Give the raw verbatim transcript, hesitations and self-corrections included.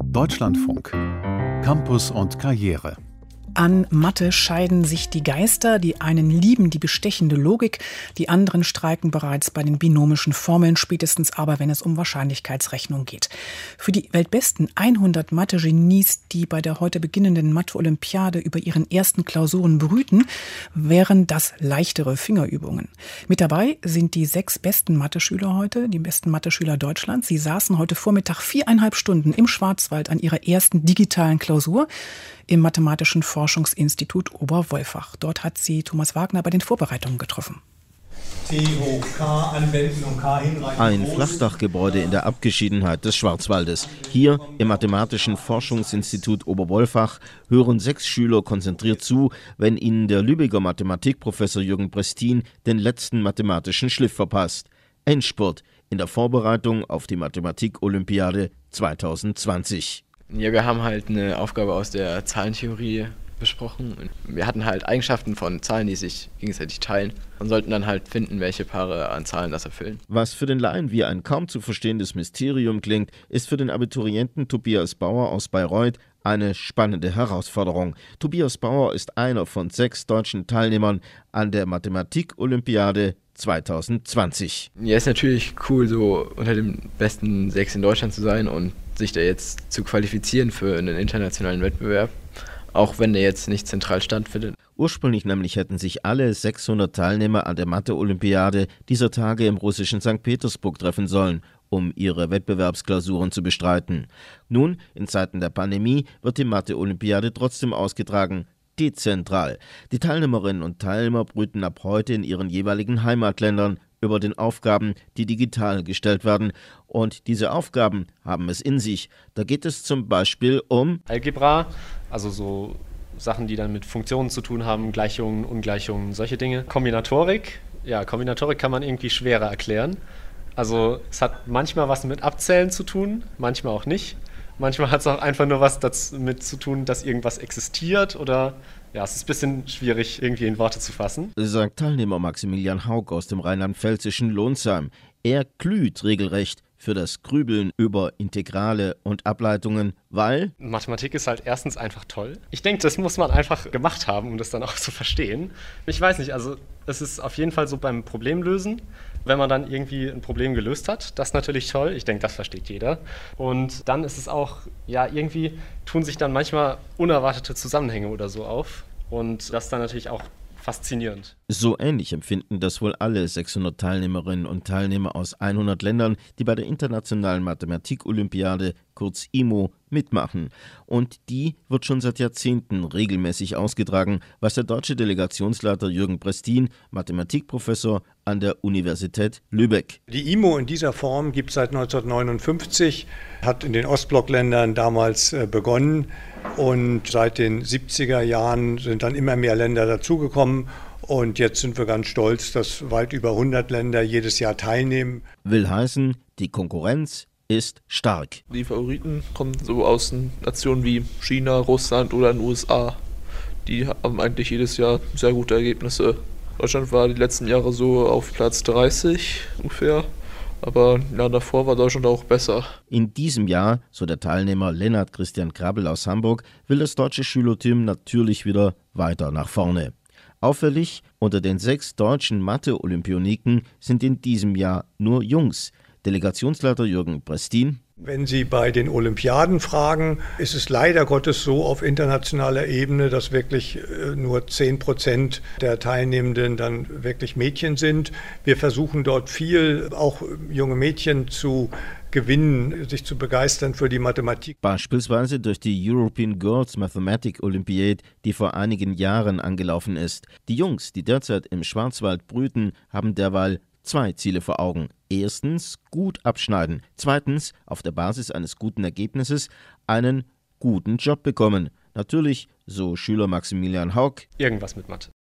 Deutschlandfunk. Campus und Karriere. An Mathe scheiden sich die Geister, die einen lieben die bestechende Logik, die anderen streiken bereits bei den binomischen Formeln, spätestens aber, wenn es um Wahrscheinlichkeitsrechnung geht. Für die weltbesten hundert Mathe-Genies, die bei der heute beginnenden Mathe-Olympiade über ihren ersten Klausuren brüten, wären das leichtere Fingerübungen. Mit dabei sind die sechs besten Mathe-Schüler heute, die besten Mathe-Schüler Deutschlands. Sie saßen heute Vormittag viereinhalb Stunden im Schwarzwald an ihrer ersten digitalen Klausur im Mathematischen Forschungsinstitut Oberwolfach. Dort hat sie Thomas Wagner bei den Vorbereitungen getroffen. T hoch K anwenden und K hinreichen. Ein Flachdachgebäude in der Abgeschiedenheit des Schwarzwaldes. Hier im Mathematischen Forschungsinstitut Oberwolfach hören sechs Schüler konzentriert zu, wenn ihnen der Lübecker Mathematikprofessor Jürgen Prestin den letzten mathematischen Schliff verpasst. Endspurt in der Vorbereitung auf die Mathematik-Olympiade zwanzig zwanzig. Ja, wir haben halt eine Aufgabe aus der Zahlentheorie besprochen. Wir hatten halt Eigenschaften von Zahlen, die sich gegenseitig teilen und sollten dann halt finden, welche Paare an Zahlen das erfüllen. Was für den Laien wie ein kaum zu verstehendes Mysterium klingt, ist für den Abiturienten Tobias Bauer aus Bayreuth eine spannende Herausforderung. Tobias Bauer ist einer von sechs deutschen Teilnehmern an der Mathematik-Olympiade zwanzig zwanzig. Ja, ist natürlich cool, so unter den besten sechs in Deutschland zu sein und sich da jetzt zu qualifizieren für einen internationalen Wettbewerb, auch wenn der jetzt nicht zentral stattfindet. Ursprünglich nämlich hätten sich alle sechshundert Teilnehmer an der Mathe-Olympiade dieser Tage im russischen Sankt Petersburg treffen sollen, um ihre Wettbewerbsklausuren zu bestreiten. Nun, in Zeiten der Pandemie, wird die Mathe-Olympiade trotzdem ausgetragen, dezentral. Die Teilnehmerinnen und Teilnehmer brüten ab heute in ihren jeweiligen Heimatländern über den Aufgaben, die digital gestellt werden. Und diese Aufgaben haben es in sich. Da geht es zum Beispiel um Algebra, also so Sachen, die dann mit Funktionen zu tun haben, Gleichungen, Ungleichungen, solche Dinge. Kombinatorik, ja, Kombinatorik kann man irgendwie schwerer erklären. Also es hat manchmal was mit Abzählen zu tun, manchmal auch nicht. Manchmal hat es auch einfach nur was damit zu tun, dass irgendwas existiert oder ja, es ist ein bisschen schwierig, irgendwie in Worte zu fassen. Sagt Teilnehmer Maximilian Haug aus dem rheinland-pfälzischen Lonsheim. Er glüht regelrecht für das Grübeln über Integrale und Ableitungen, weil Mathematik ist halt erstens einfach toll. Ich denke, das muss man einfach gemacht haben, um das dann auch zu verstehen. Ich weiß nicht, also es ist auf jeden Fall so beim Problemlösen, wenn man dann irgendwie ein Problem gelöst hat, das ist natürlich toll. Ich denke, das versteht jeder. Und dann ist es auch, ja, irgendwie tun sich dann manchmal unerwartete Zusammenhänge oder so auf. Und das ist dann natürlich auch faszinierend. So ähnlich empfinden das wohl alle sechshundert Teilnehmerinnen und Teilnehmer aus hundert Ländern, die bei der Internationalen Mathematik-Olympiade, kurz I M O, mitmachen. Und die wird schon seit Jahrzehnten regelmäßig ausgetragen, was der deutsche Delegationsleiter Jürgen Prestin, Mathematikprofessor an der Universität Lübeck. Die I M O in dieser Form gibt es seit neunzehnhundertneunundfünfzig, hat in den Ostblockländern damals begonnen. Und seit den siebziger Jahren sind dann immer mehr Länder dazugekommen. Und jetzt sind wir ganz stolz, dass weit über hundert Länder jedes Jahr teilnehmen. Will heißen, die Konkurrenz ist stark. Die Favoriten kommen so aus Nationen wie China, Russland oder den U S A. Die haben eigentlich jedes Jahr sehr gute Ergebnisse. Deutschland war die letzten Jahre so auf Platz dreißig ungefähr. Aber im Jahr davor war Deutschland auch besser. In diesem Jahr, so der Teilnehmer Lennart Christian Krabbel aus Hamburg, will das deutsche Schülerteam natürlich wieder weiter nach vorne. Auffällig, unter den sechs deutschen Mathe-Olympioniken sind in diesem Jahr nur Jungs. Delegationsleiter Jürgen Prestin. Wenn Sie bei den Olympiaden fragen, ist es leider Gottes so auf internationaler Ebene, dass wirklich nur zehn Prozent der Teilnehmenden dann wirklich Mädchen sind. Wir versuchen dort viel, auch junge Mädchen zu gewinnen, sich zu begeistern für die Mathematik. Beispielsweise durch die European Girls Mathematic Olympiad, die vor einigen Jahren angelaufen ist. Die Jungs, die derzeit im Schwarzwald brüten, haben derweil zwei Ziele vor Augen. Erstens, gut abschneiden. Zweitens, auf der Basis eines guten Ergebnisses einen guten Job bekommen. Natürlich, so Schüler Maximilian Haug, irgendwas mit Mathe.